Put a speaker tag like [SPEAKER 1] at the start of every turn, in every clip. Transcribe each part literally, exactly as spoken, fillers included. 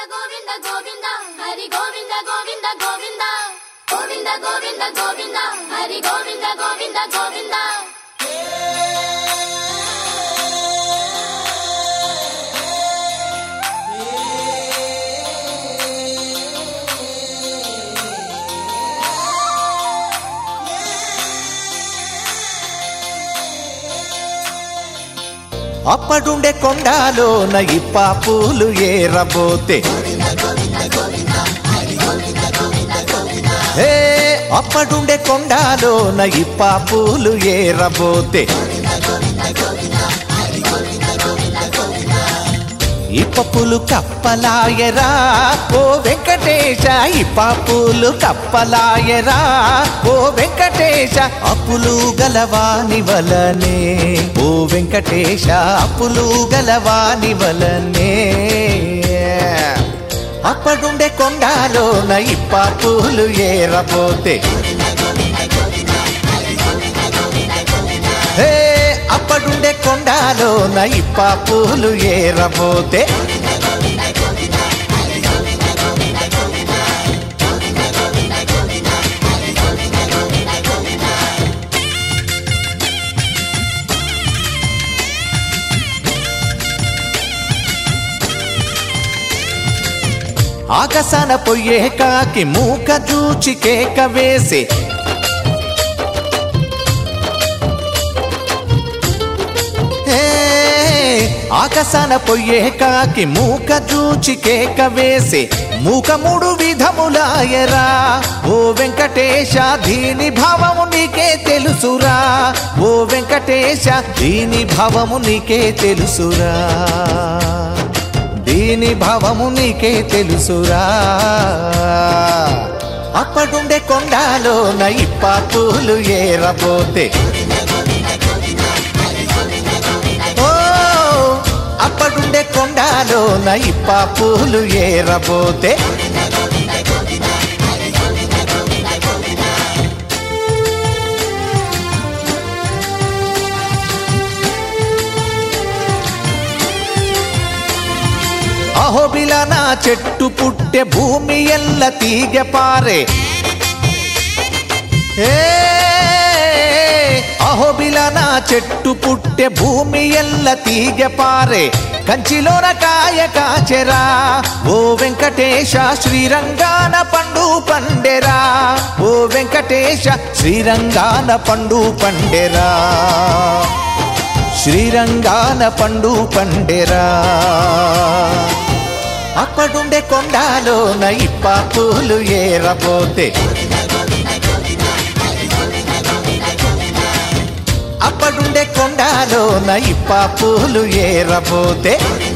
[SPEAKER 1] గోవింద గోవింద హరి గోవింద గోవింద గోవింద గోవింద గోవింద గోవింద హరి గోవింద గోవింద గోవింద
[SPEAKER 2] అప్పడుండే కొండాలోన ఇప్ప పూలు ఏరబోతే హే అప్పడుండే కొండాలోన ఇప్ప పూలు ఏరబోతే ఇప్ప పూలు కప్పలాయరా ఓ వెంకటేశ ఇప్ప పూలు కప్పలాయరా ఓ వెంకటేశ అప్పులు గలవాని వలనే ఓ వెంకటేశ అప్పులు గలవాని వలనే అప్పడుండే కొండాలోన ఇప్ప పూలు ఏరబోతే హే అప్పడుండే కొండాలోన ఇప్ప పూలు ఏరబోతే ఆకాశాన పొయ్యే కాకి మూక చూచి కేక వేసే ఆకాశాన పొయ్యే కాకి మూక చూచి కేక వేసే మూక మూడు విధములాయరా ఓ వెంకటేశ దీని భావము నీకే తెలుసురా ఓ వెంకటేశ దీని భావము నీకే తెలుసురా దీని భావము నీకే తెలుసురా అప్పడుండే కొండాలోన ఇప్ప పూలు ఏరబోతే అప్పడుండే కొండాలోన ఇప్ప పూలు ఏరబోతే అహోబిల నా చెట్టు పుట్టే భూమి ఎల్ల తీగ పారే అహోబిల నా చెట్టు పుట్టే భూమి ఎల్ల తీగ పారే కంచిలోన కాయ కాచెరా ఓ వెంకటేశ శ్రీరంగాన పండు పండెరా ఓ వెంకటేశ శ్రీరంగాన పండు పండెరా శ్రీరంగాన పండు పండెరా అప్పడుండే కొండాలోన ఇప్ప పూలు ఏరబోతే అప్పడుండే కొండాలోన ఇప్ప పూలు ఏరబోతే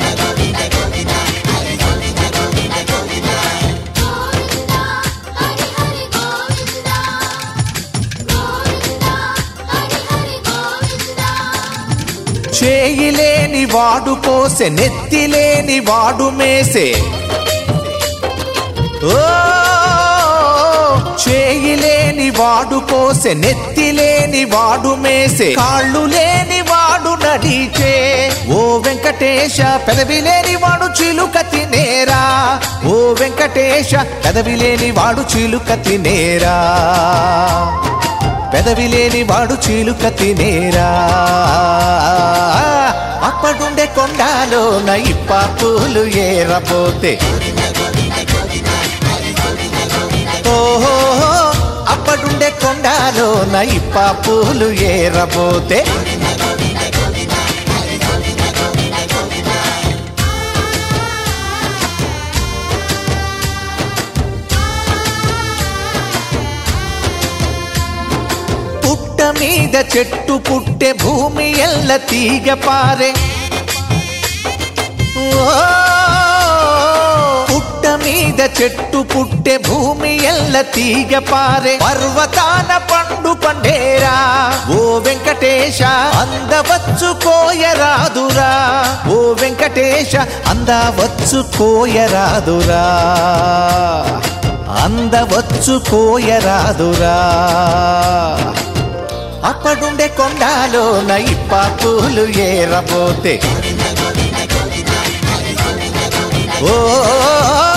[SPEAKER 2] చేయిలేని వాడు కోసే నెత్తిలేని వాడు మేసే ఓ చేయిలేని వాడు కోసే నెత్తిలేని వాడు మేసే కాళ్ళు లేని వాడు నడిచే ఓ వెంకటేశ పెదవి లేని వాడు చిలుక తినేరా ఓ వెంకటేశ పెదవి లేని వాడు చిలుక తినేరా పెదవి లేని వాడు చిలుక తినేరా అప్పడుండే కొండాలోన ఇప్ప పూలు ఏరబోతే ఓహో అప్పడుండే కొండాలోన ఇప్ప పూలు ఏరబోతే పుట్ట మీద చెట్టు పుట్టే భూమి ఎల్ల తీగ పారే పుట్ట మీద చెట్టు పుట్టే భూమి ఎల్ల తీగ పారే పర్వతాన పండు పండేరా ఓ వెంకటేశ అందవచ్చు కోయరాదురా ఓ వెంకటేశ అందవచ్చు కోయరాదురా అందవచ్చు కోయరాదురా అప్పడుండే కొండాలోన ఇప్ప పూలు ఏరబోతే ఓ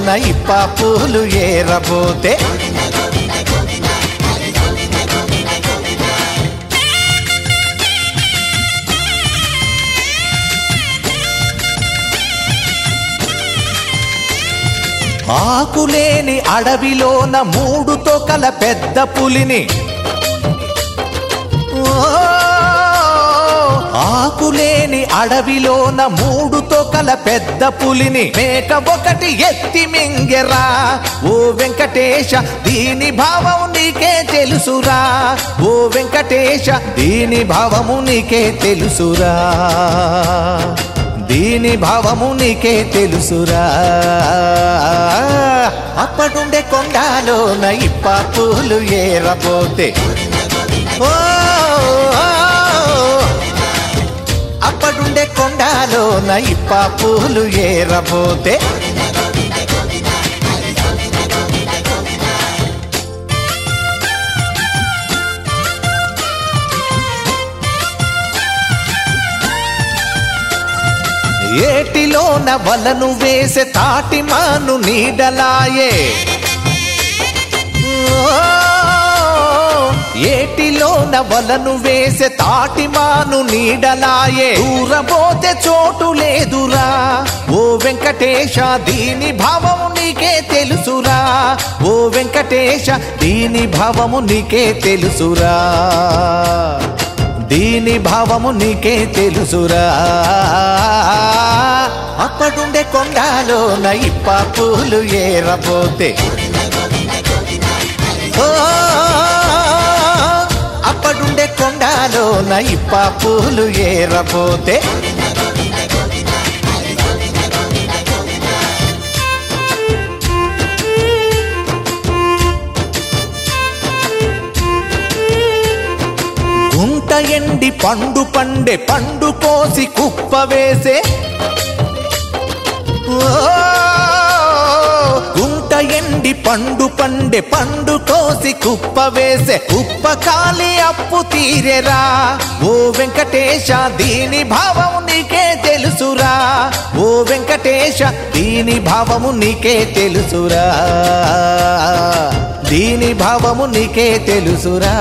[SPEAKER 2] ఇప్ప పూలు ఏరబోతే ఆకులేని అడవిలోన మూడు తోకల పెద్ద పులిని ఆకులేని అడవిలోన మూడు తోకల పెద్ద పులిని మేక ఒకటి ఎత్తి మింగెరా ఓ వెంకటేశ దీని భావము నీకే తెలుసురా ఓ వెంకటేశ దీని భావము నీకే తెలుసురా దీని భావము నీకే తెలుసురా అప్పడుండే కొండలోన ఇప్ప పూలు ఏరబోతే ఓ అప్పడుండే కొండలోన ఇప్ప పూలు ఏరబోతే ఏటిలోన వలను వేసే తాటిమాను నీడలాయే ఏటిలోన వలను వేసే తాటిమాను నీడలాయే దూరబోతే చోటు లేదురా ఓ వెంకటేశ దీని భావము నీకే తెలుసురా ఓ వెంకటేశ దీని భావము నీకే తెలుసురా దీని భావము నీకే తెలుసురా అప్పడుండే కొండలోన ఇప్ప పూలు ఏరబోతే ఓ అప్పడుండే కొండలోన ఇప్ప పూలు ఏరబోతే గుంట ఎండి పండు పండే పండు కోసి కుప్ప వేసే గుంట ఎండి పండు పండే పండు కోసి కుప్ప వేసే కుప్ప కాలి అప్పు తీరెరా ఓ వెంకటేశ దీని భావము నీకే తెలుసురా ఓ వెంకటేశ దీని భావము నీకే తెలుసురా దీని భావము నీకే తెలుసురా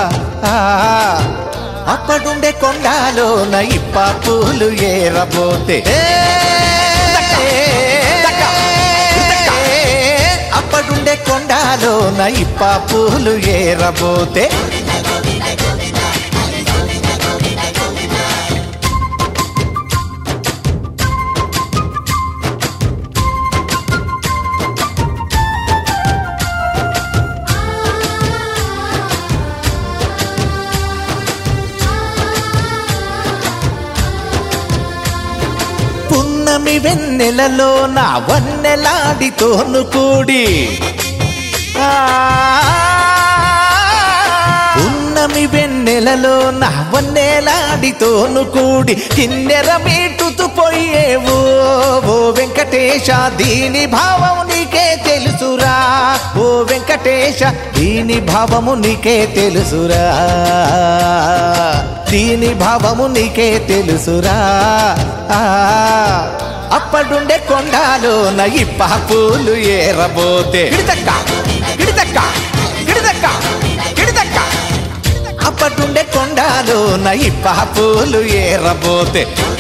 [SPEAKER 2] అప్పడుండే కొండలోన ఇప్ప పూలు ఏరబోతే అప్పడుండే కొండలోన ఇప్ప పూలు ఏరబోతే పున్నమి వెన్నెలలో నా వన్నెలాడితోను కూడి పున్నమి వెన్నెలలో నా వన్నెలాడితోను కూడి కిన్నెర మీటుతూ పోయేవో ఓ వెంకటేశ దీని భావము నీకే తెలుసురా ఓ వెంకటేశ దీని భావము నీకే తెలుసురా దీని భావము నీకే తెలుసురా అప్పడుండే కొండలోన ఇప్ప పూలు ఏరబోతే గిడిదక్క గిడిదక్క గిడిదక్క గిడిదక్క అప్పడుండే కొండలోన ఇప్ప పూలు ఏరబోతే